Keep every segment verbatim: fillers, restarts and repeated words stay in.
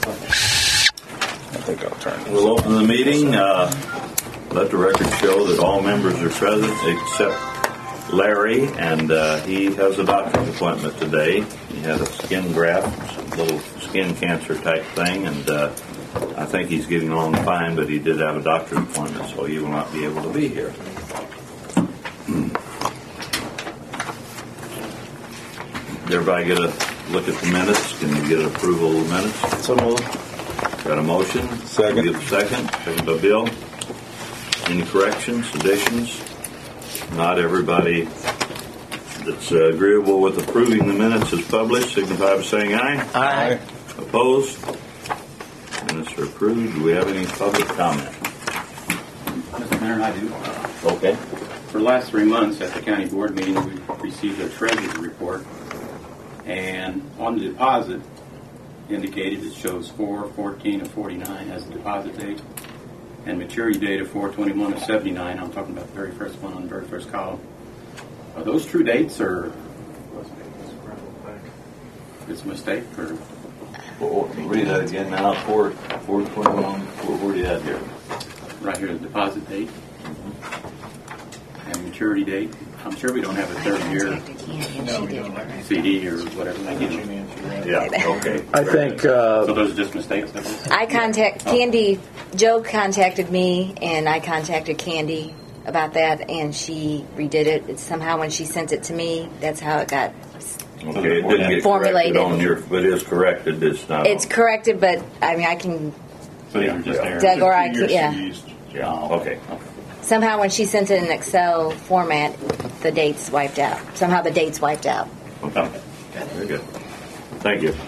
I think I'll turn this. We'll open the meeting. Uh, let the record show that all members are present except Larry, and uh, he has a doctor's appointment today. He had a skin graft, a little skin cancer type thing, and uh, I think he's getting along fine, but he did have a doctor's appointment, so he will not be able to be here. Did everybody get a look at the minutes? Can you get an approval of the minutes? So moved. Got a motion? Second. Get a second. Second by Bill. Any corrections, additions? Not everybody that's uh, agreeable with approving the minutes is published. Signify by saying aye. Aye. Opposed? Minutes are approved. Do we have any public comment? Mister Mayor, I do. Okay. For the last three months at the county board meeting, we received a treasurer's report, and on the deposit indicated it shows four fourteen of forty-nine as the deposit date, and maturity date of four twenty-one of seventy-nine. I'm talking about the very first one on the very first column. Are those true dates, or it's a mistake, or? Well, read that again now. Four, four twenty-one. Where are you at here? Right here, the deposit date and maturity date. I'm sure we don't have a thirty-year C D or whatever. Yeah. Okay. I think uh, So those are just mistakes. I contact Candy. Joe contacted me, and I contacted Candy about that, and she redid it. It's somehow when she sent it to me, that's how it got. Okay. It didn't get Formulated. corrected on your, but it is corrected. It's not. It's corrected, but I mean, I can. So these are just errors. Doug or I can, yeah. Yeah. Okay. Somehow, when she sent it in Excel format, the dates wiped out. Somehow, the dates wiped out. Okay. Very good. Thank you.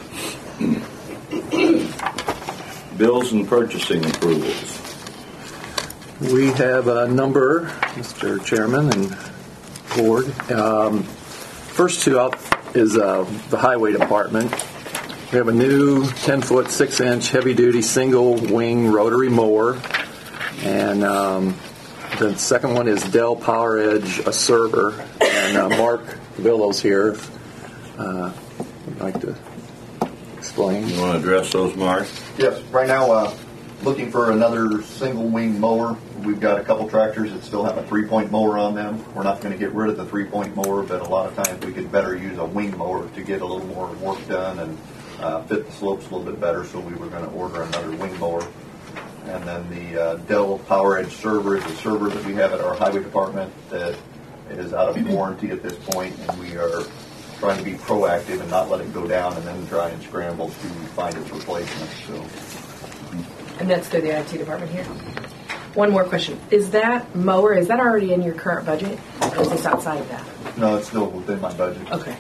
Bills and purchasing approvals. we have a number, Mister Chairman and Board. Um, first two up is uh, the Highway Department. We have a new ten-foot, six-inch heavy-duty single-wing rotary mower, and um, the second one is Dell PowerEdge, a server. And uh, Mark Villos here uh, would like to explain. You want to address those, Mark? Yes, right now, uh, looking for another single-wing mower. We've got a couple tractors that still have a three-point mower on them. We're not going to get rid of the three-point mower, but a lot of times we could better use a wing mower to get a little more work done and uh, fit the slopes a little bit better, so we were going to order another wing mower. And then the uh, Dell PowerEdge server is a server that we have at our highway department that is out of warranty at this point, and we are trying to be proactive and not let it go down and then try and scramble to find its replacement. So. And that's through the I T department here. One more question. Is that mower, is that already in your current budget? Or is this outside of that? No, it's still within my budget. Okay.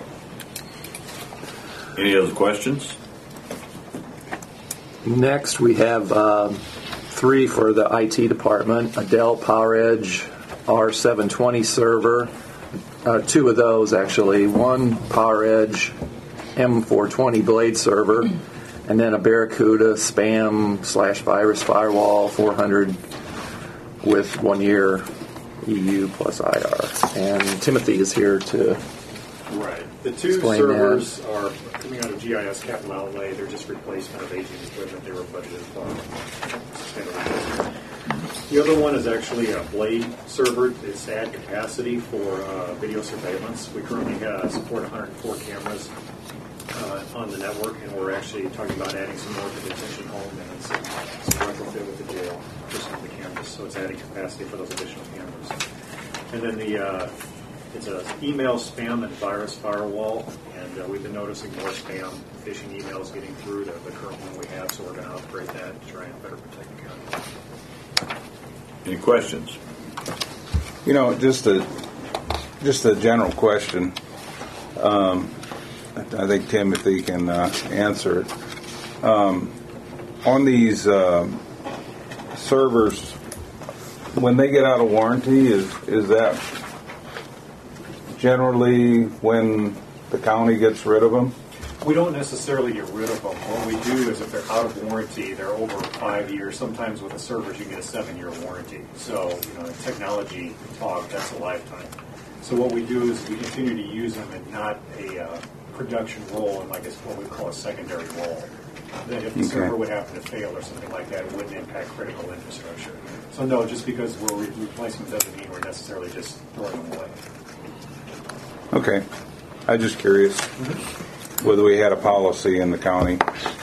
Any other questions? Next, we have um, three for the I T department. A Dell PowerEdge R seven twenty server. Uh, two of those, actually. One PowerEdge M four twenty blade server. And then a Barracuda spam slash virus firewall four hundred with one year E U plus I R. And Timothy is here to Right. The two explain servers that. are coming out of G I S capital outlay. They're just replacement of aging equipment. They were budgeted for. The other one is actually a Blade server. It's to add capacity for uh, video surveillance. We currently uh, support one hundred four cameras uh, on the network, and we're actually talking about adding some more to the detention home and some, some retrofit with the jail for some of the cameras. So it's adding capacity for those additional cameras. And then the uh, it's an email spam and virus firewall, and uh, we've been noticing more spam phishing emails getting through to the current one we have, so we're going to upgrade that to try and better protect the county. Any questions? You know, just a just a general question. Um, I think Timothy can uh, answer it. Um, on these uh, servers, when they get out of warranty, is is that generally when the county gets rid of them? We don't necessarily get rid of them. What we do is if they're out of warranty, they're over five years. Sometimes with the servers, you get a seven-year warranty. So, you know, technology talk, that's a lifetime. So what we do is we continue to use them in not a uh, production role, in like it's what we call a secondary role. that if the Okay. server would happen to fail or something like that, it wouldn't impact critical infrastructure. So no, just because we're re- replacing them doesn't mean we're necessarily just throwing them away. Okay. I was just curious whether we had a policy in the county.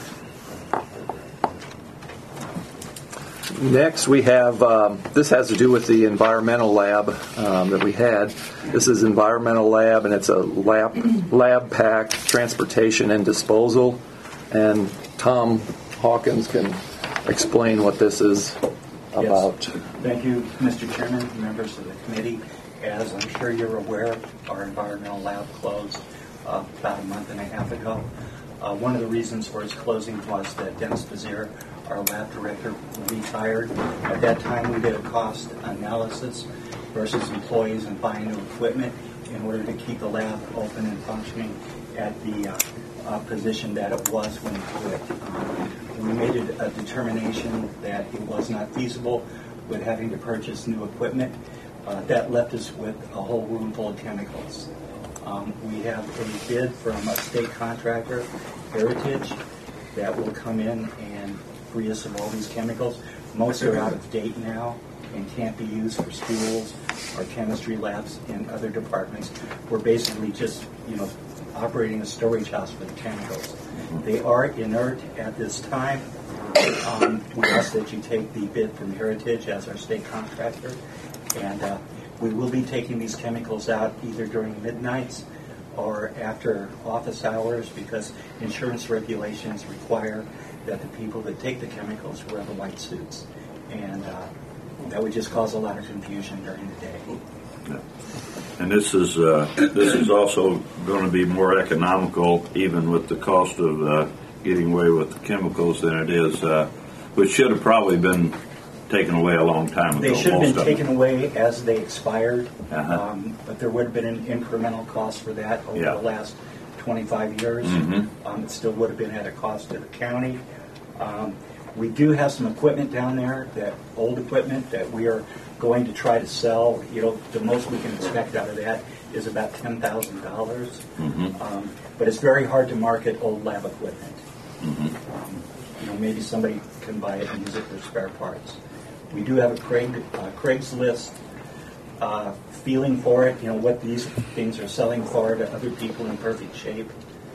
Next, we have, um, this has to do with the environmental lab um, that we had. This is environmental lab, and it's a lab, lab pack, transportation, and disposal. And Tom Hawkins can explain what this is about. Yes. Thank you, Mister Chairman, members of the committee. As I'm sure you're aware, our environmental lab closed uh, about a month and a half ago. Uh, one of the reasons for its closing was that Dennis Bazier, our lab director, retired. At that time, we did a cost analysis versus employees and buying new equipment in order to keep the lab open and functioning at the uh, uh, position that it was when it quit. Um, we made a, a determination that it was not feasible with having to purchase new equipment. Uh, that left us with a whole room full of chemicals. Um, we have a bid from a state contractor, Heritage, that will come in and free us of all these chemicals. Most are out of date now and can't be used for schools or chemistry labs in other departments. We're basically just, you know, operating a storage house for the chemicals. They are inert at this time. Um, we ask that you take the bid from Heritage as our state contractor, and uh, we will be taking these chemicals out either during midnights or after office hours because insurance regulations require that the people that take the chemicals wear the white suits, and uh, that would just cause a lot of confusion during the day. Yeah. And this is uh, this is also going to be more economical, even with the cost of uh, getting away with the chemicals, than it is, uh, which should have probably been taken away a long time ago. They should have most been of taken them. away as they expired, Uh-huh. um, but there would have been an incremental cost for that over Yeah. the last twenty-five years. Mhm. Um, it still would have been at a cost to the county. Um, we do have some equipment down there, that old equipment that we are going to try to sell. You know, the most we can expect out of that is about ten thousand dollars. Mhm. Um, but it's very hard to market old lab equipment. Mhm. Um, you know, maybe somebody can buy it and use it for spare parts. We do have a Craig, uh, Craigslist uh, feeling for it, you know, what these things are selling for to other people in perfect shape,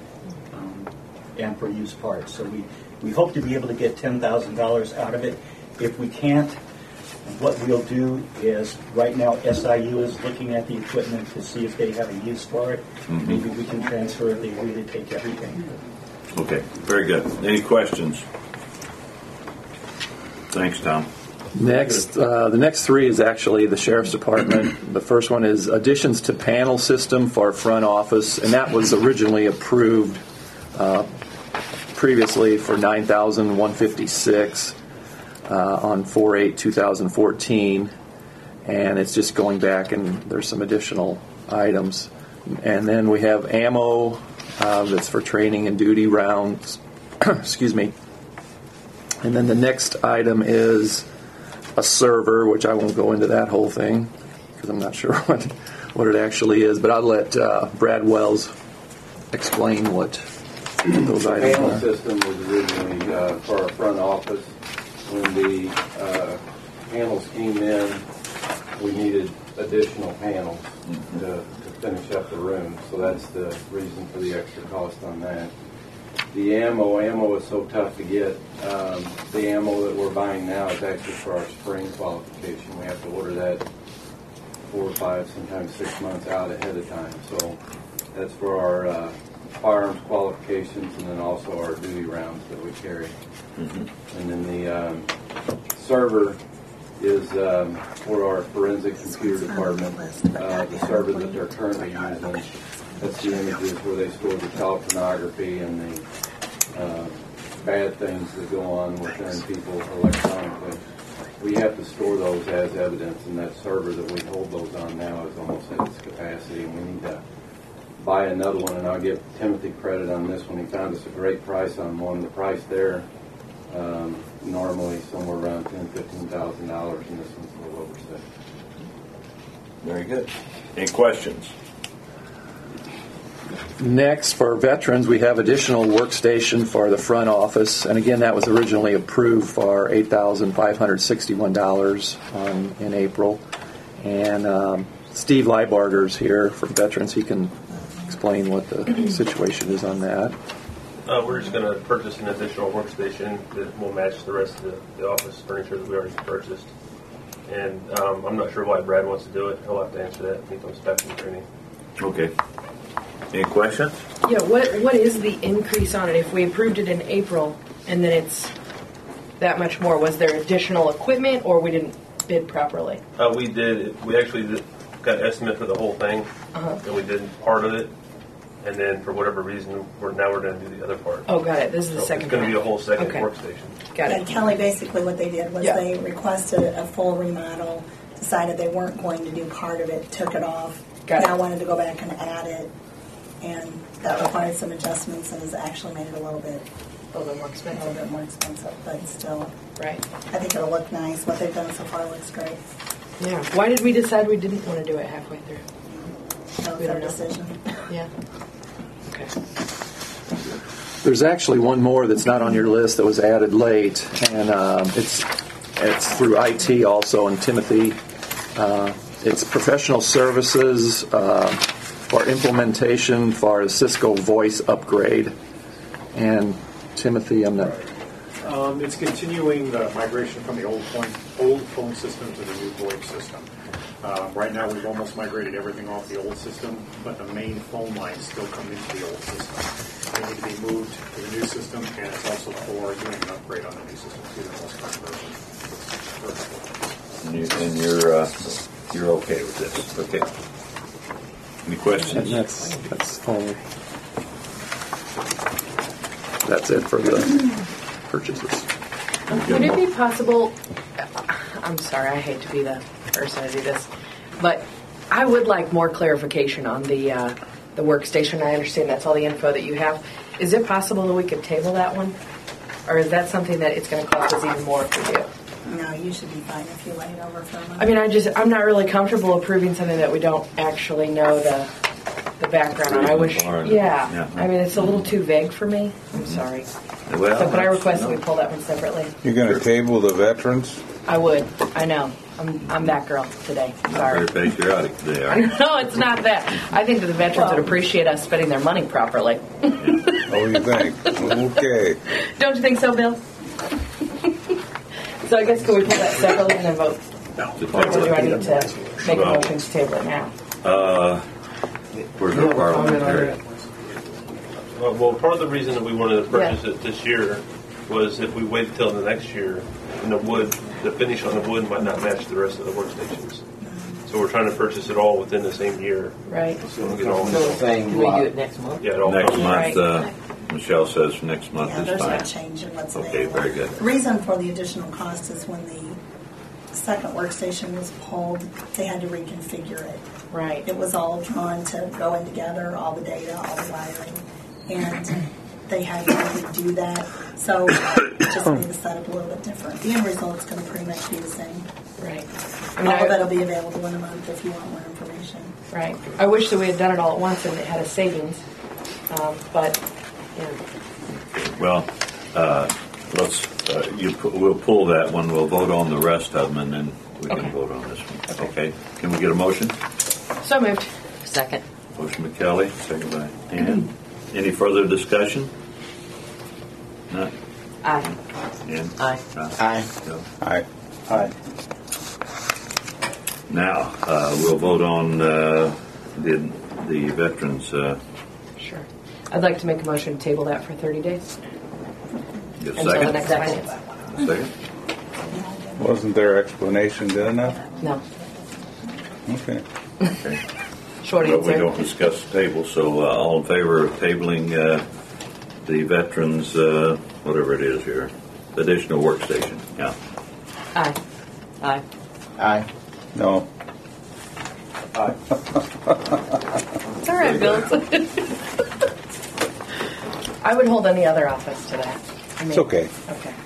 um, and for used parts. So we, we hope to be able to get ten thousand dollars out of it. If we can't, what we'll do is, right now S I U is looking at the equipment to see if they have a use for it. Mhm. Maybe we can transfer if they really take everything. Okay, very good. Any questions? Thanks, Tom. Next, uh, the next three is actually the Sheriff's Department. The first one is additions to panel system for front office, and that was originally approved uh, previously for nine thousand one hundred fifty-six uh, on four eight two thousand fourteen, and it's just going back, and there's some additional items. And then we have ammo uh, that's for training and duty rounds. Excuse me. And then the next item is a server, which I won't go into that whole thing because I'm not sure what what it actually is. But I'll let uh, Brad Wells explain what those The items panel are. system was originally uh, for our front office. When the uh, panels came in, we needed additional panels to, to finish up the room. So that's the reason for the extra cost on that. The ammo, ammo is so tough to get. Um, the ammo that we're buying now is actually for our spring qualification. We have to order that four or five, sometimes six months out ahead of time. So that's for our uh, firearms qualifications, and then also our duty rounds that we carry. Mm-hmm. And then the um, server is um, for our forensic computer department. Uh, the server that they're currently using, that's the images where they store the child pornography and the uh, bad things that go on within people electronically. We have to store those as evidence, and that server that we hold those on now is almost at its capacity, and we need to buy another one. And I'll give Timothy credit on this one. He found us a great price on one. The price there um, normally somewhere around ten, fifteen thousand dollars, and this one's a little over six. Very good. Any questions? Next, for veterans, we have additional workstation for the front office, and again, that was originally approved for eight thousand five hundred sixty-one dollars on, in April. And um, Steve Leibarger's here for veterans. He can explain what the situation is on that. Uh, we're just going to purchase an additional workstation that will match the rest of the, the office furniture that we already purchased. And um, I'm not sure why Brad wants to do it. He'll have to answer that when he comes back from training. Okay. Any questions? Yeah, what what is the increase on it? If we approved it in April and then it's that much more, was there additional equipment or we didn't bid properly? Uh, we did. We actually did, got an estimate for the whole thing, Uh-huh. and we did part of it. And then, for whatever reason, we're now we're going to do the other part. Oh, got it. This is the So second It's going to be a half. whole second Okay. workstation. Got And it. Kelly, basically what they did was Yeah. they requested a full remodel, decided they weren't going to do part of it, took it off. Got it. Now wanted to go back and add it, and that required some adjustments and has actually made it a little bit, A little bit more a expensive. little bit more expensive, but still, Right. I think it'll look nice. What they've done so far looks great. Yeah. Why did we decide we didn't want to do it halfway through? That We was our don't know. decision. Yeah. Okay. There's actually one more that's not on your list that was added late, and um, it's it's through I T also, and Timothy. Uh, it's professional services uh, for implementation for the Cisco voice upgrade. And Timothy, I'm not. Um, it's continuing the migration from the old phone, old phone system to the new VoIP system. Uh, right now, we've almost migrated everything off the old system, but the main phone lines still come into the old system. They need to be moved to the new system, and it's also for doing an upgrade on the new system to the most current version. And, you, and you're uh, you're okay with this? Okay. Any questions? And that's that's only. That's it for the purchases. Would it be possible? I'm sorry, I hate to be the person to do this, but I would like more clarification on the uh, the workstation. I understand that's all the info that you have. Is it possible that we could table that one, or is that something that it's going to cost us even more to do? No, you should be fine if you lay it over for a month. I mean, I just I'm not really comfortable approving something that we don't actually know the the background on. I wish, Reasons yeah. are, yeah. I mean, it's a little too vague for me. I'm sorry. Well, So could I that's- request that no. we pull that one separately? You're going to table the veterans? I would. I know. I'm I'm that girl today. Sorry. Very patriotic today, aren't you? No, it's not that. I think that the veterans would appreciate us spending their money properly. Oh, you think? Okay. Don't you think so, Bill? So I guess can we pull that separately and then vote? Or do I need to make a Well- motion to table it now? Uh, where's our parliamentary? Uh, well, part of the reason that we wanted to purchase it this year was if we wait till the next year, and the wood, the finish on the wood might not match the rest of the workstations. So we're trying to purchase it all within the same year. Right. So we'll get all Can we do it next month? yeah, it all Next comes- month, uh, Michelle says next month Yeah, is there's no fine. change in what's Okay, available. very good. The reason for the additional cost is when the second workstation was pulled, they had to reconfigure it. Right. It was all drawn to go in together, all the data, all the wiring, and they had to redo that. So it just made the setup a little bit different. The end result's going to pretty much be the same. Right. I mean, All of I, it'll be available in a month if you want more information. right. I wish that we had done it all at once and it had a savings, um, but yeah. Well, uh, let's, uh, you, pu- we'll pull that one, we'll vote on the rest of them, and then we can Okay. vote on this one. Okay? Can we get a motion? So moved. Second. Motion by Kelly, second by Ann. Any further discussion? None? Aye. Ann? Aye. Aye. No? Aye. Aye. Now, uh, we'll vote on uh, the, the veterans. Uh, Sure. I'd like to make a motion to table that for thirty days get a until the second? next finance. Second? Wasn't their explanation good enough? No. Okay. Okay. Short But we answer. don't discuss the table, so uh, all in favor of tabling uh, the veterans, uh, whatever it is here, additional workstation? Yeah. Aye. Aye. Aye. No. It's all right, Bill. I would hold any other office to that. I mean, It's okay. Okay.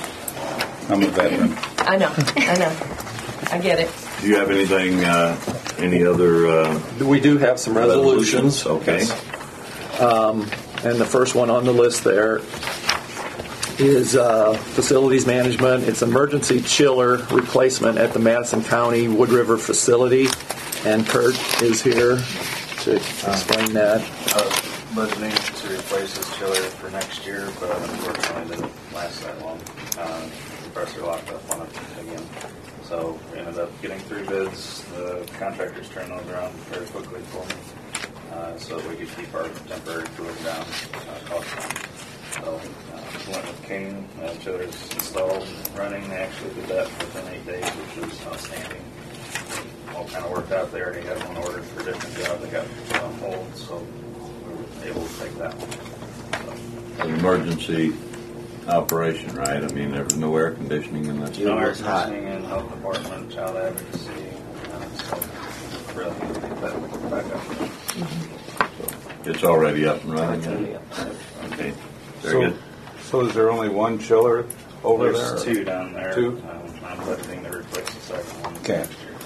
I'm a veteran. I know. I know. I get it. Do you have anything uh, Any other? Uh, We do have some resolutions. Okay. Um, and the first one on the list there is uh, facilities management. It's emergency chiller replacement at the Madison County Wood River facility. And Kurt is here to explain that. Uh, budgeting to replace this chiller for next year, but unfortunately it didn't last that long. Uh, compressor locked up on it again. So we ended up getting three bids. The contractors turned those around very quickly for me, uh, so that we could keep our temporary cooling down, uh, cost down. So uh, went with King. Uh, chillers installed, running. They actually did that within eight days, which was outstanding. All kind of worked out there. They had one ordered for a different job. They got put on hold, so we were able to take that one. So. An emergency operation, right? I mean, there was no air conditioning in that. No air conditioning in health department, child advocacy. Uh, so really need to get that back up. Mm-hmm. So it's already up and running. Already up. Okay, very so, good. So is there only one chiller over There's there? two down there. Two? Um, I'm budgeting to replace the second one. Okay. Next year.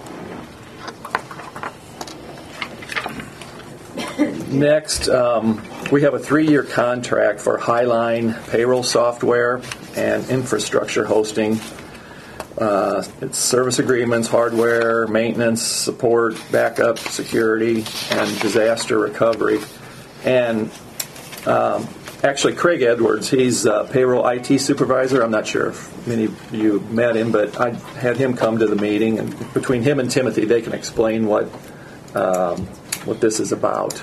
Next, um, we have a three-year contract for Highline payroll software and infrastructure hosting. Uh, it's service agreements, hardware, maintenance, support, backup, security, and disaster recovery. And um, actually, Craig Edwards, he's a payroll I T supervisor. I'm not sure if many of you met him, but I had him come to the meeting. And between him and Timothy, they can explain what um, what this is about.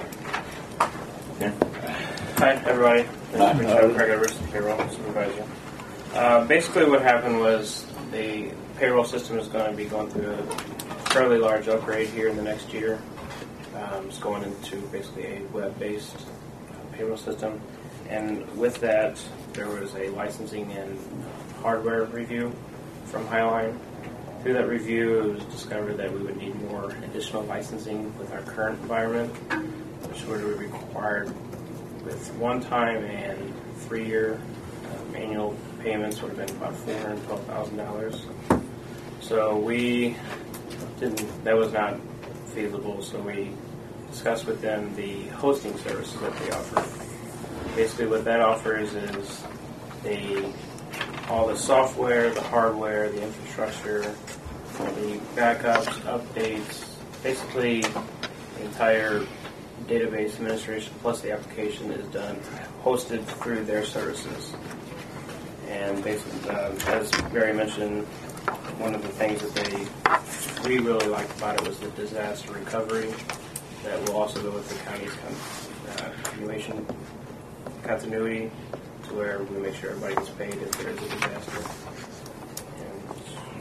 Hi, everybody. This is Richard Craig Edwards, payroll supervisor. Uh, basically, what happened was the payroll system is going to be going through a fairly large upgrade here in the next year. Um, it's going into basically a web-based uh, payroll system, and with that, there was a licensing and hardware review from Highline. Through that review, it was discovered that we would need more additional licensing with our current environment, which would be required with one-time and three-year um, annual payments would have been about four hundred twelve thousand dollars. So we didn't. That was not feasible. So we discussed with them the hosting services that they offer. Basically, what that offers is the all the software, the hardware, the infrastructure, the backups, updates, basically the entire database administration plus the application is done hosted through their services. And basically, uh, as Barry mentioned, one of the things that they we really liked about it was the disaster recovery that will also go with the county's con- uh, continuation continuity to where we make sure everybody gets paid if there is a disaster. And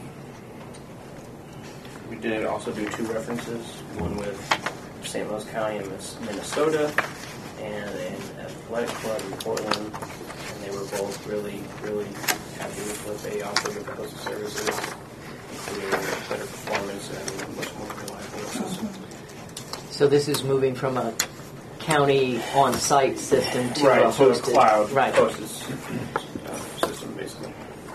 we did also do two references, one with Saint Louis County in Minnesota and an athletic club in Portland, and they were both really, really happy with what they offered with the postal services, including better performance and much more reliable system. So this is moving from a county on-site system to right, a hosted, to a cloud right. hosted uh, system, basically.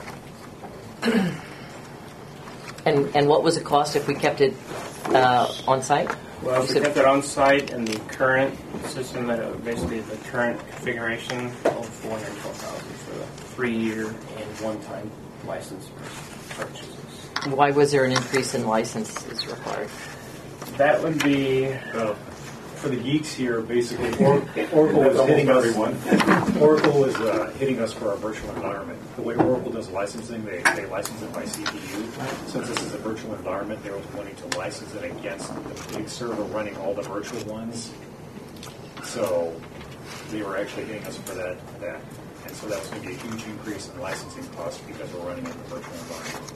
And and what was the cost if we kept it uh, on-site? Well, if we kept it on-site and the current system, that it, basically the current configuration, of four hundred twelve thousand dollars for the three-year and one-time license purchases. Why was there an increase in licenses required? That would be uh, for the geeks here. Basically, or- Oracle is hitting us. Oracle is uh, hitting us for our virtual environment. The way Oracle does licensing, they, they license it by C P U. Since this is a virtual environment, they were wanting to license it against the big server running all the virtual ones. So they were actually hitting us for that. that. And so that was going to be a huge increase in licensing costs because we're running in the virtual environment.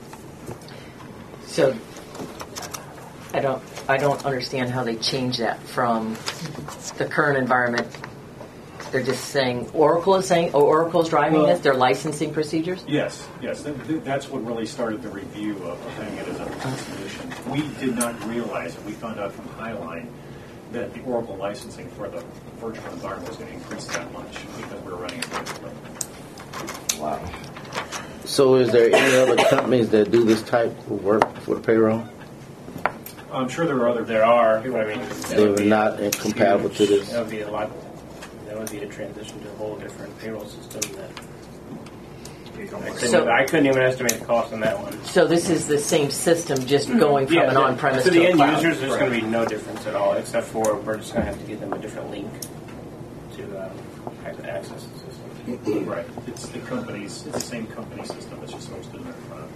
So I don't I don't understand how they change that from the current environment. They're just saying Oracle is saying oh, Oracle is driving well, this. Their licensing procedures. Yes, yes. That, that's what really started the review of having it as a solution. We did not realize, and we found out from Highline, that the Oracle licensing for the virtual environment was going to increase that much because we were running it virtually. Wow. So is there any other companies that do this type of work for the payroll? I'm sure there are other. There are. I mean, They were not compatible to this. That would be a lot. That would be a transition to a whole different payroll system. That I couldn't, So- I couldn't even estimate the cost on that one. So this is the same system, just going from Yeah, an the- on-premise to to the a end cloud. users. There's Right. going to be no difference at all, except for we're just going to have to give them a different link to um, access the system. Right. It's the company's. It's the same company system. It's just hosted in their cloud.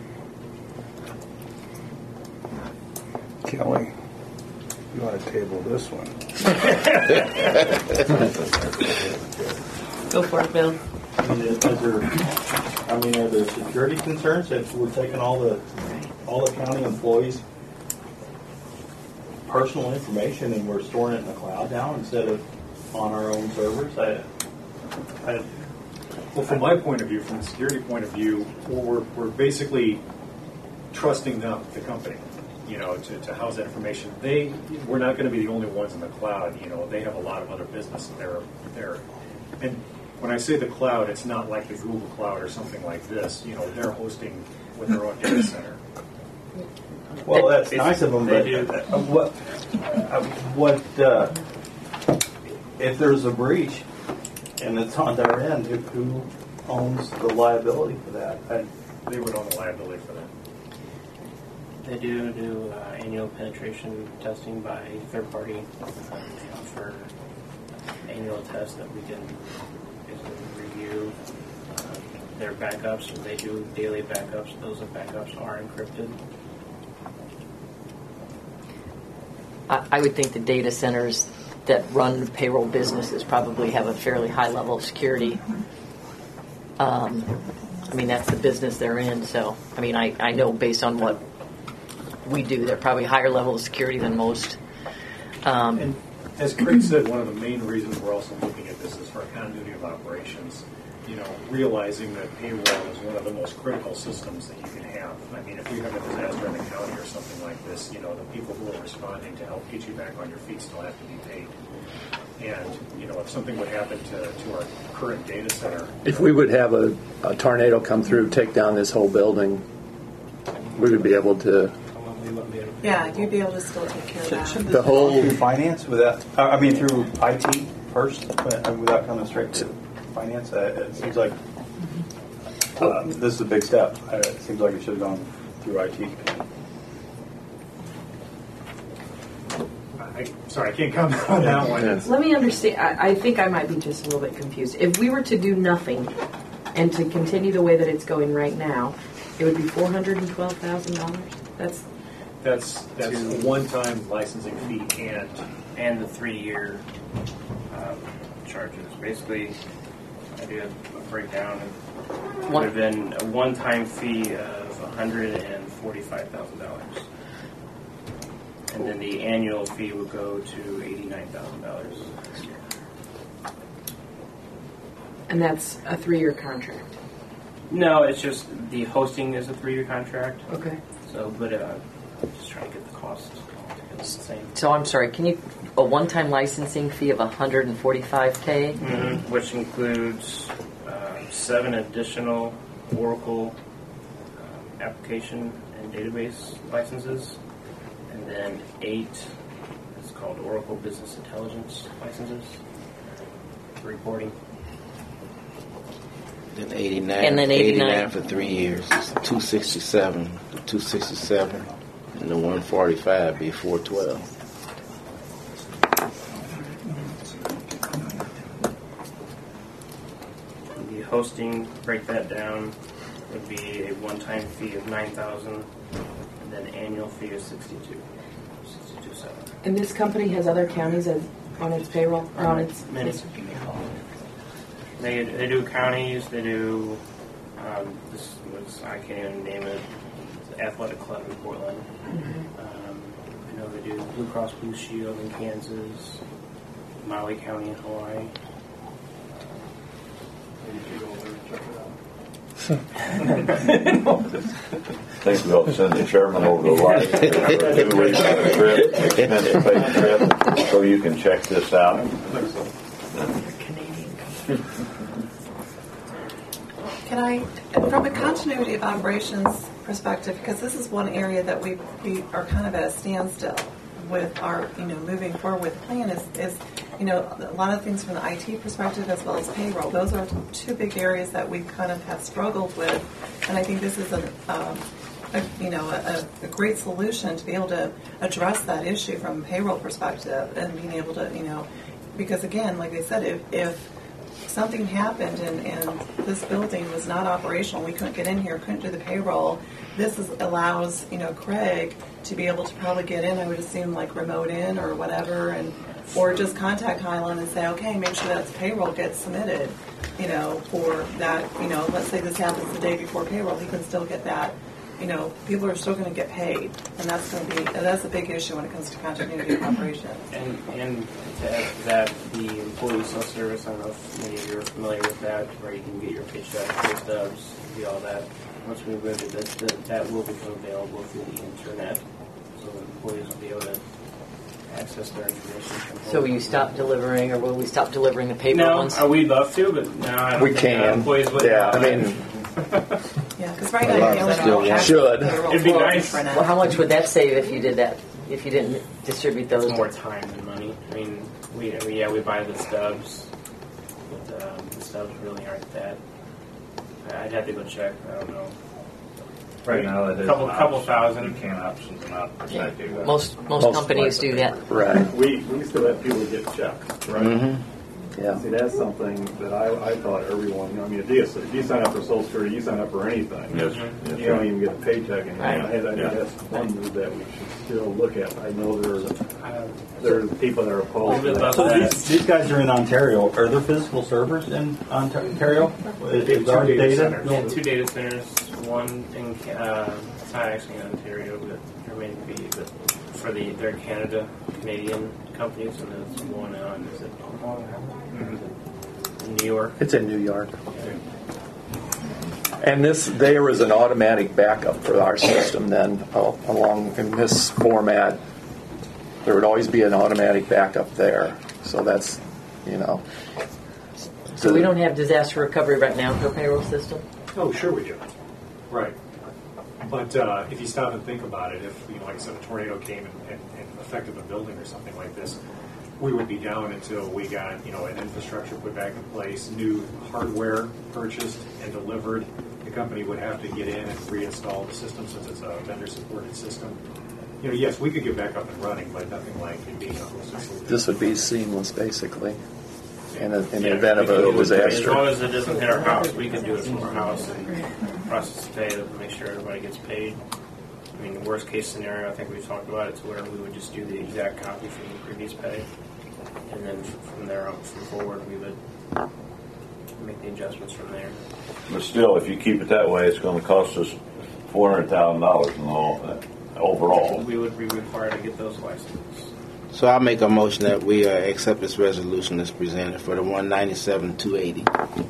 Kelly, you want to table this one? Go for it, Bill. I mean, is there, I mean, are there security concerns if we're taking all the all the county employees' personal information and we're storing it in the cloud now instead of on our own servers? I, I, Well, from my point of view, from the security point of view, we're, we're basically trusting them, the company, you know, to, to house that information. They, we're not going to be the only ones in the cloud. You know, they have a lot of other business there. There, and when I say the cloud, it's not like the Google Cloud or something like this. You know, they're hosting with their own data center. well, that's nice of them, but They do. uh, what uh, what uh, if there's a breach and it's on their end? Who, who owns the liability for that? I, They would own the liability for that. They do do uh, annual penetration testing by third party. Um, they offer annual tests that we can basically review uh, their backups. They do daily backups. Those backups are encrypted. I, I would think the data centers that run payroll businesses probably have a fairly high level of security. Um, I mean, that's the business they're in. So, I mean, I, I know based on what we do, they're probably higher level of security than most. Um, And as Craig said, one of the main reasons we're also looking at this is for continuity of operations. You know, realizing that payroll is one of the most critical systems that you can have. I mean, if we have a disaster in the county or something like this, you know, the people who are responding to help get you back on your feet still have to be paid. And, you know, if something would happen to, to our current data center. If we would have a, a tornado come through, take down this whole building, we would be able to. Yeah, you'd be able to still take care of that. should The this whole- go through finance without? uh, I mean, through I T first, uh, without coming straight to finance. Uh, it seems like uh, this is a big step. Uh, it seems like it should have gone through I T. I, sorry, I can't comment on that one. Let me understand. I, I think I might be just a little bit confused. If we were to do nothing and to continue the way that it's going right now, it would be four hundred and twelve thousand dollars. That's That's that's a one-time licensing fee and and the three-year um, charges. Basically, I do a breakdown. It would have been a one-time fee of one hundred forty-five thousand dollars. And then the annual fee would go to eighty-nine thousand dollars. and that's a three-year contract. No, it's just the hosting is a three-year contract. Okay. So, but uh, just trying to get the cost the same. so I'm sorry, can you, a one-time licensing fee of one hundred forty-five K? Mm-hmm. Which includes uh, seven additional Oracle um, application and database licenses, and then eight, it's called Oracle Business Intelligence licenses for reporting. Then eighty-nine. And then eighty-nine. eighty-nine for three years. two sixty-seven. two sixty-seven. And the one forty-five be four twelve. The hosting, break that down, would be a one-time fee of nine thousand dollars, and then annual fee of sixty-two, sixty-two seven. And this company has other counties as, on its payroll or on its. Many. They, they do counties, they do, um, this was, I can't even name it, it's the Athletic Club in Portland. Um, I know they do Blue Cross Blue Shield in Kansas, Maui County in Hawaii. I think we ought to send the chairman over to Life. Two weeks on a trip, expensive paid trip, so you can check this out. Can I, from a continuity of operations perspective, because this is one area that we we are kind of at a standstill with our, you know, moving forward with plan is, is, you know, a lot of things from the I T perspective as well as payroll. Those are two big areas that we kind of have struggled with, and I think this is a, um, a you know, a, a great solution to be able to address that issue from a payroll perspective and being able to, you know, because again, like I said, if, if something happened and, and this building was not operational, we couldn't get in here, couldn't do the payroll, this is, allows, you know, Craig to be able to probably get in, I would assume, like remote in or whatever, and or just contact Highland and say, okay, make sure that payroll gets submitted, you know, for that, you know, let's say this happens the day before payroll, he can still get that, you know, people are still going to get paid, and that's going to be, that's a big issue when it comes to continuity of operations. And, and to add to that, the employee self-service, I don't know if many of you are familiar with that, where you can get your paycheck, pay stubs, do all that. Once we move into this, that, that will become available through the internet, so the employees will be able to access their information. From So will you stop delivering, or will we stop delivering the paper no, ones? No, we'd love to, but no, I don't we think can. employees would. Yeah, I mean, yeah, because right now you only have should. It'd be nice. Well, how much would that save if you did that? If you didn't distribute those? It's more time than money. I mean, we, I mean, yeah, we buy the stubs, but um, the stubs really aren't that. I'd have to go check. I don't know. Right now, it is couple, an couple option. thousand. You can options not protect you. Most most companies do that. Right. We we still have people get checks, right? Mm-hmm. Yeah. See, that's something that I, I thought everyone, I mean, if you, if you sign up for Social Security, you sign up for anything. Yes. You Yes. don't even get a paycheck. And Right. I, I think Yeah. that's one move that we should still look at. I know there's, there's people that are opposed to that. So these, these guys are in Ontario. Are there physical servers in Ontario? Is, They have is our two data data? centers. Yeah, two data centers. One in Ca- uh, it's not actually in Ontario, but there may be, but for the they're Canada Canadian companies, and there's one on is it mm-hmm. in New York. It's in New York. And this, there is an automatic backup for our system then, uh, along in this format. There would always be an automatic backup there. So that's, you know. So we don't have disaster recovery right now for a payroll system? Oh, sure we do. Right. But uh, if you stop and think about it, if, you know, like I said, a tornado came and, and, and affected a building or something like this, we would be down until we got, you know, an infrastructure put back in place, new hardware purchased and delivered. The company would have to get in and reinstall the system since it's a vendor-supported system. You know, yes, we could get back up and running, but nothing like it being a hosted. This would be seamless, basically, in, a, in the Yeah, event of we a could- As disaster. long as it doesn't hit our house, we can do it from our house and process pay to make sure everybody gets paid. I mean, the worst case scenario, I think we've talked about it, to where we would just do the exact copy from the previous pay, and then from there on from forward, we would make the adjustments from there. But still, if you keep it that way, it's going to cost us four hundred thousand dollars in all that overall. We would be required to get those licenses. So I make a motion that we uh, accept this resolution that's presented for the one ninety-seven two eighty.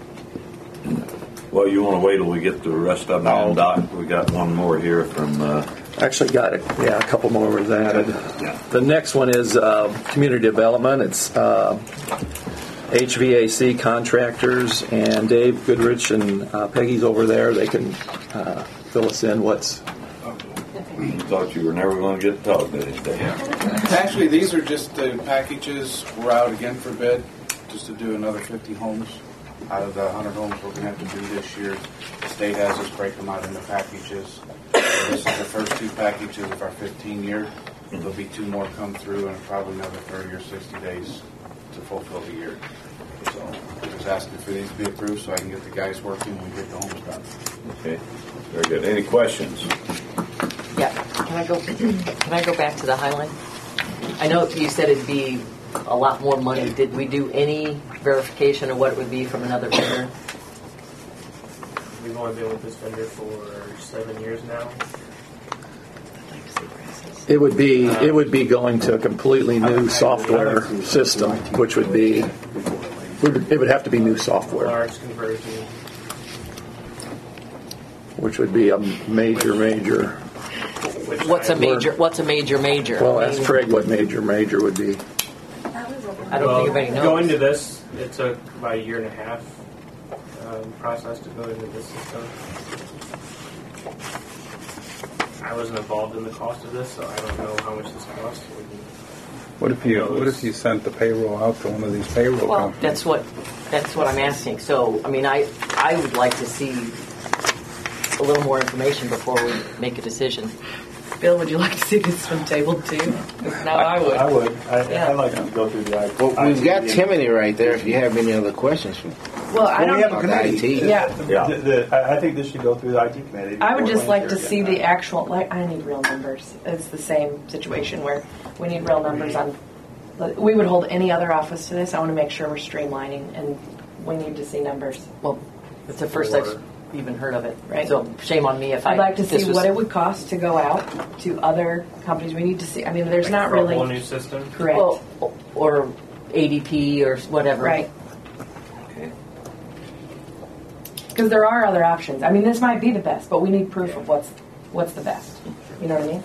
Well, you want to wait till we get the rest of them on doc? We got one more here from. Uh, Actually got it. Yeah, a couple more was added. The next one is uh, community development. It's uh, H V A C contractors, and Dave Goodrich and uh, Peggy's over there. They can uh, fill us in what's. You thought you were never going to get to talk to this day. Actually, these are just the packages. We're out again for bid, just to do another fifty homes out of the one hundred homes we're going to have to do this year. The state has us break them out into packages. This is the first two packages of our fifteen year. There'll be two more come through, and probably another thirty or sixty days to fulfill the year. So I'm just asking for these to be approved so I can get the guys working when we get the homes done. Okay, very good. Any questions? Yeah. Can I go? Can I go back to the Highline? I know you said it'd be a lot more money. Did we do any verification of what it would be from another vendor? We've only been with this vendor for seven years now. It would be it would be going to a completely new software system, which would be it would have to be new software, Large conversion. which would be a major major. What's a major? What's a major major? Well, I ask mean, Craig what major major would be. I don't well, think anybody knows. Going to this, it took about a year and a half um, process to go into this system. I wasn't involved in the cost of this, so I don't know how much this costs. What if you What if you sent the payroll out to one of these payroll Well, companies? that's what that's what I'm asking. So, I mean, I I would like to see a little more information before we make a decision. Bill, would you like to see this one tabled too? No, I would. I would. I, Yeah. I'd like to go through the I T. Well, we've got Timothy right there if you have any other questions. For Well, I Well, don't. we have a About committee. I T. Yeah. The- the- I I think this should go through the I T committee. I would before just like to Wednesday see again. the actual, like, I need real numbers. It's the same situation where we need real numbers on, we would hold any other office to this. I want to make sure we're streamlining, and we need to see numbers. Well, it's the first I've even heard of it. Right. So shame on me if I. I'd like to this see was- what it would cost to go out to other companies. We need to see, I mean, there's Like not for a really. whole new system? Correct. Well, or A D P or whatever. Right. Okay. Because there are other options. I mean, this might be the best, but we need proof of what's what's the best. You know what I mean?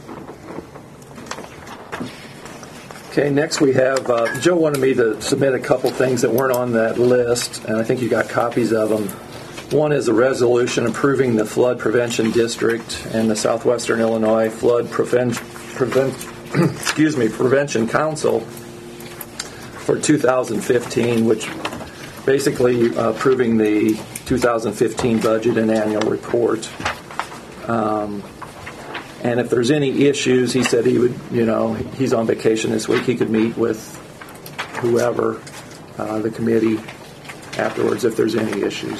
Okay, next we have, uh, Joe wanted me to submit a couple things that weren't on that list, and I think you got copies of them. One is a resolution approving the Flood Prevention District and the Southwestern Illinois Flood Prevent, Prevent, excuse me, Prevention Council for two thousand fifteen, which basically uh, approving the two thousand fifteen budget and annual report. Um, and if there's any issues, he said he would, you know, he's on vacation this week. He could meet with whoever, uh, the committee afterwards if there's any issues.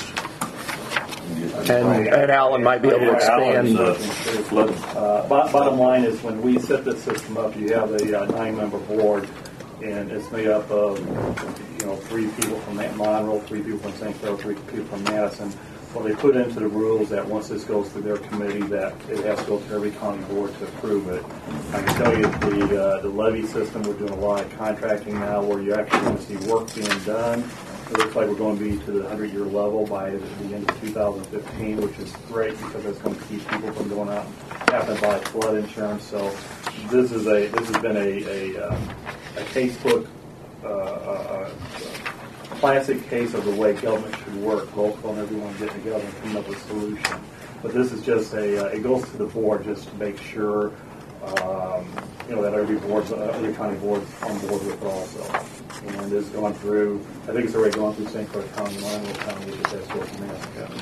And, and Alan might be able to expand. Uh, bo- bottom line is when we set this system up, you have a uh, nine-member board, and it's made up of, you know, three people from Monroe, three people from Saint Clair, three people from Madison. Well, they put into the rules that once this goes through their committee, that it has to go to every county board to approve it. I can tell you the uh, the levy system, we're doing a lot of contracting now where you're actually going to see work being done. It looks like we're going to be to the hundred-year level by the end of two thousand fifteen, which is great because that's going to keep people from going out and having to buy flood insurance. So this is a this has been a a, um, a casebook, uh, uh, uh, classic case of the way government should work. Local and everyone getting together and coming up with a solution. But this is just a uh, it goes to the board just to make sure um, you know that every board, uh, every county board on board with it also. And it's gone through, I think it's already gone through Saint Clair County, Monroe County, which has to go to Madison County.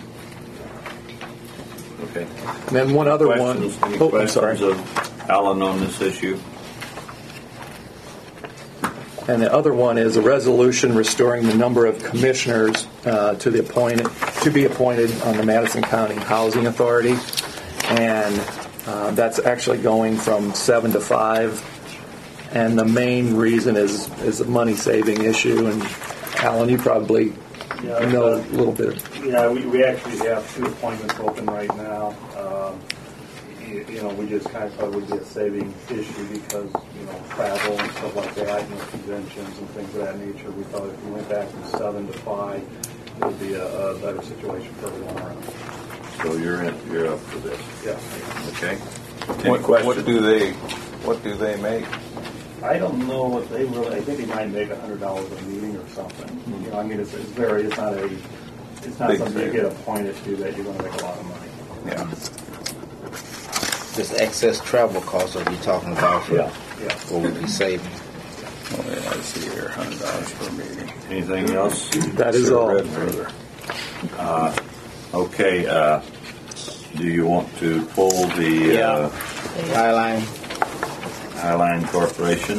Okay. And then one other Questions? one. Any Oh, I'm questions sorry. of Alan on this issue? And the other one is a resolution restoring the number of commissioners uh, to the appointed to be appointed on the Madison County Housing Authority, and uh, that's actually going from seven to five. And the main reason is is a money saving issue. And Alan, you probably Yeah, know uh, a little bit. Yeah, we, we actually have two appointments open right now. Um, you, you know, we just kind of thought it would be a saving issue because, you know, travel and stuff like that, you know, conventions and things of that nature. We thought if we went back from seven to five, it would be a, a better situation for everyone around. So you're in, you're up for this? Yes. Okay. Any What, questions? what do they What do they make? I don't know what they really. I think they might make a hundred dollars a meeting or something. You know, I mean, it's, it's very. It's not a. It's not Big something you thing. get appointed to that you're going to make a lot of money. Yeah. This excess travel costs are you talking about for Yeah, yeah. what would be saving? Oh, yeah, I see here, hundred dollars per meeting. Anything else? That is Should've all. read further. Uh, okay. Uh, do you want to pull the uh, Highline. Highline Corporation?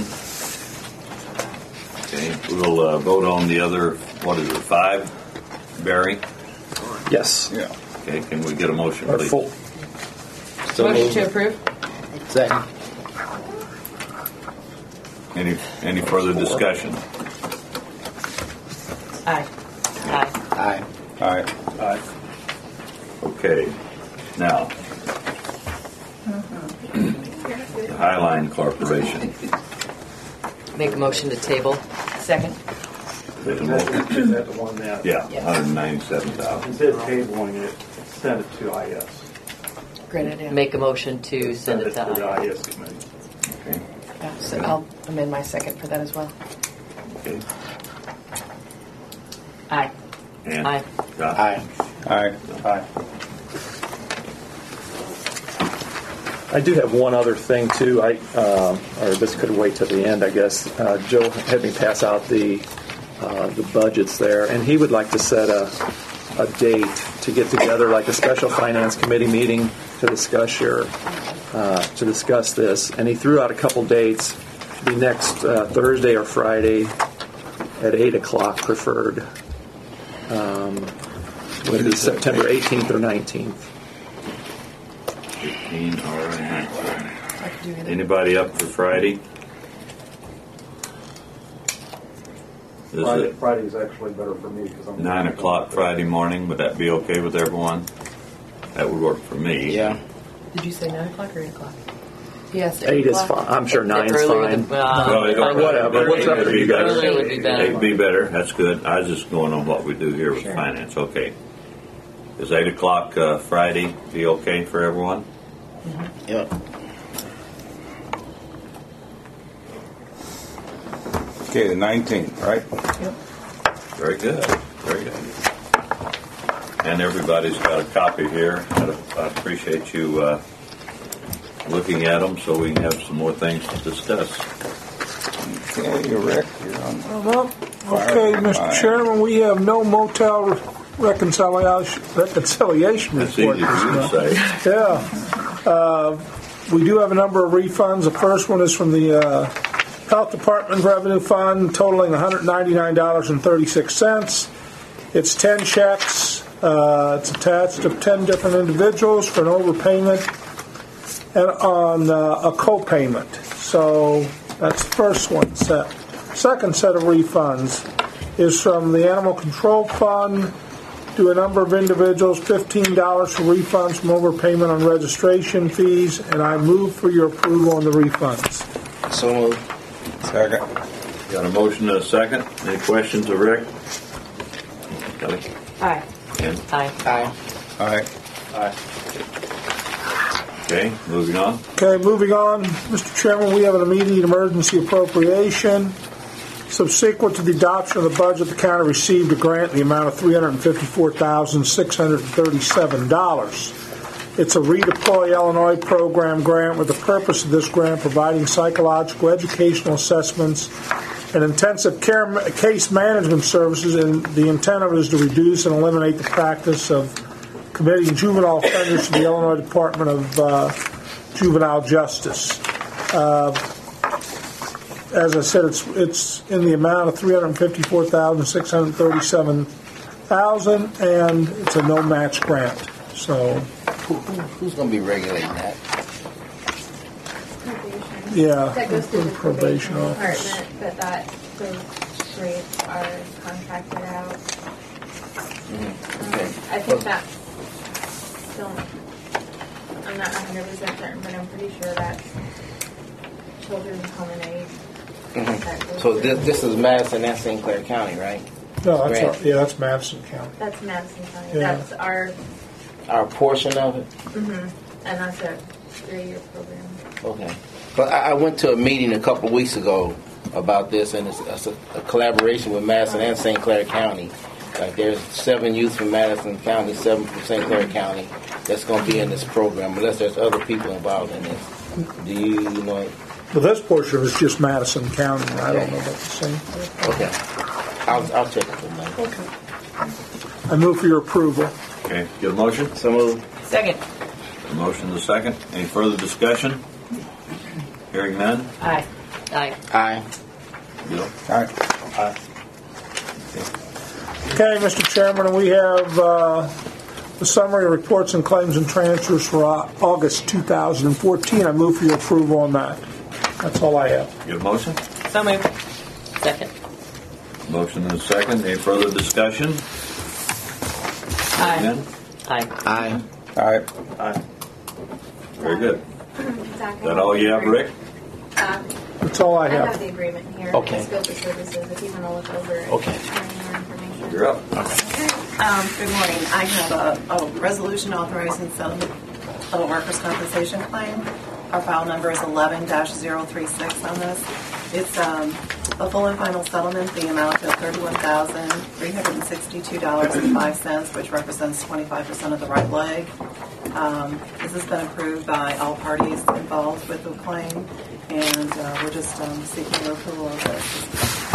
Okay. We'll uh, vote on the other. What is it? Five. Barry. Yes. Yeah. Okay. Can we get a motion, Or please? full. So Motion moved. to approve? Second. Any any further discussion? Aye. Aye. Aye. All right. Uh, Okay. Now, the Highline Corporation. Make a motion to table. Second. Is that, is that the one that? Yeah, Yes. one hundred ninety-seven thousand. Instead of tabling it, send it to I S. Great idea. Make a motion to send it to the I. I S committee. Okay. Yeah, so I'll amend my second for that as well. Okay. Aye. And Aye. Aye. Aye. Aye. I do have one other thing too. I uh, or this could wait till the end, I guess. Uh, Joe had me pass out the uh, the budgets there, and he would like to set a a date to get together, like a special finance committee meeting to discuss your uh, to discuss this. And he threw out a couple dates: the next uh, Thursday or Friday at eight o'clock, preferred. Um, would be September eighteenth or nineteenth. eighteen, all right. Anybody up for Friday? Is Friday, it Friday is actually better for me because I'm nine o'clock Friday morning? Would that be okay with everyone? That would work for me. Yeah. Did you say nine o'clock or eight o'clock? Yes, Eight is fine. I'm sure nine's fine. Well, it- Whatever. What's up it'd for be you guys? better. Earlier would be better. It'd be better. That's good. I was just going on what we do here with Sure. finance. Okay. Is eight o'clock uh, Friday be okay for everyone? Yep. Okay, the nineteenth, right? Very good. Very good. And everybody's got a copy here. I I appreciate you uh, looking at them so we can have some more things to discuss. Okay, you're Rick. You're on. Well, okay, Mister Chairman, we have no motel reconciliation, reconciliation That's report. easy for you to this say. month. Yeah. Uh, we do have a number of refunds. The first one is from the uh, Health Department Revenue Fund, totaling one hundred ninety-nine dollars and thirty-six cents. It's ten checks. Uh, it's attached to ten different individuals for an overpayment and on uh, a co-payment. So that's the first one set. Second set of refunds is from the Animal Control Fund to a number of individuals, fifteen dollars for refunds from overpayment on registration fees, and I move for your approval on the refunds. So moved. Second. Got a motion and a second. Any questions of Rick? Kelly? Aye. Ken? Aye. Aye. Aye. Aye. Okay, moving on. Okay, moving on. Mister Chairman, we have an immediate emergency appropriation. Subsequent to the adoption of the budget, the county received a grant in the amount of three hundred fifty-four thousand six hundred thirty-seven dollars. It's a Redeploy Illinois program grant with the purpose of this grant providing psychological educational assessments and intensive care ma- case management services, and the intent of it is to reduce and eliminate the practice of committing juvenile offenders to the Illinois Department of uh, Juvenile Justice. Uh, as I said, it's it's in the amount of three hundred fifty-four thousand six hundred thirty-seven thousand, and it's a no match grant. So, Who, who, who's going to be regulating that? yeah, That goes through the probation probation office. department, but that those rates are contracted out. Um, I think that don't. I'm not one hundred percent certain, but I'm pretty sure that's children's home and aid. That goes So through- this, this is Madison and Saint Clair County, right? No, that's Grant. our, yeah, that's Madison County. That's Madison County. Yeah. That's our, Our portion of it? mhm, and that's a three-year program. Okay. But I, I went to a meeting a couple of weeks ago about this, and it's, it's a, a collaboration with Madison and Saint Clair County. Like there's seven youth from Madison County, seven from Saint Clair County that's going to be in this program, unless there's other people involved in this. Do you, you know? Well, this portion is just Madison County. I don't know about the same. Okay. I'll, I'll check it tonight. Okay. I move for your approval. Okay, get a motion? So moved. Second. A motion and a second. Any further discussion? Hearing none? Aye. Aye. Aye. Bill? Aye. Aye. Okay, Mister Chairman, we have uh, the summary of reports and claims and transfers for uh, August two thousand fourteen. I move for your approval on that. That's all I have. Get a motion? So moved. Second. Motion and a second. Any further discussion? Aye. None? Aye. Aye. Aye. Aye. Very good. Zach, Is that all you have, Rick? Uh, That's all I I have have. the agreement here. Okay. The scope of services, if you want to look over it. Okay. Share any more information. You're up. Um, good morning. I have a, a resolution authorizing settlement of a workers' compensation claim. Our file number is eleven dash zero three six on this. It's um, a full and final settlement, the amount of thirty-one thousand three hundred sixty-two dollars and five cents, which represents twenty-five percent of the right leg. Um, this has been approved by all parties involved with the claim, and uh, we're just um, seeking your approval of this.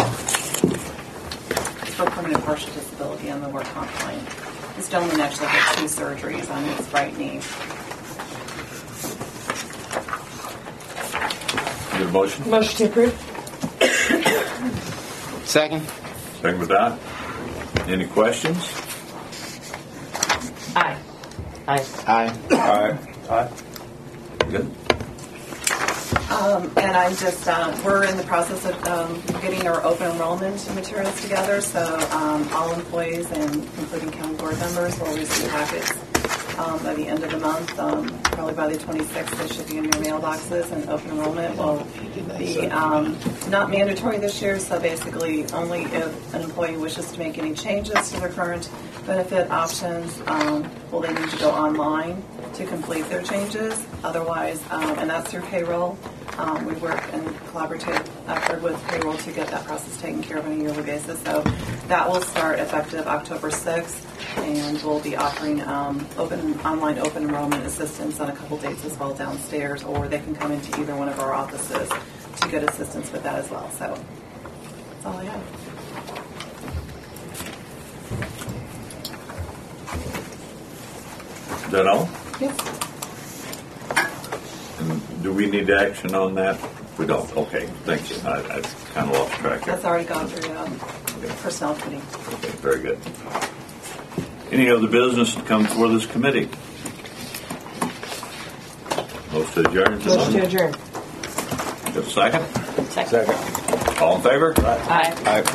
It's for permanent partial disability on the work comp claim. This gentleman actually had two surgeries on his right knee. Get a motion? Motion to approve. Second. Second with that. Any questions? Aye. Aye. Aye. Aye. Aye. Good. Um, and I'm just, uh, we're in the process of um, getting our open enrollment materials together, so um, all employees, and including county board members, will receive packets um, by the end of the month. Um, probably by the twenty-sixth, they should be in your mailboxes, and open enrollment will be um, not mandatory this year, so basically only if an employee wishes to make any changes to their current benefit options, um, will they need to go online to complete their changes. Otherwise, um, and that's through payroll. Um, we work in collaborative effort with payroll to get that process taken care of on a yearly basis. So that will start effective October sixth, and we'll be offering um, open online open enrollment assistance on a couple dates as well downstairs, or they can come into either one of our offices to get assistance with that as well. So that's all I have. Is that all? Yes. And do we need action on that? We don't. Okay, thank you. I, I kind of lost track here. That's already gone through um, personnel committee. Okay, very good. Any other business to come before this committee? Motion to adjourn. Motion to adjourn. Got a second? Second. All in favor? Aye. Aye.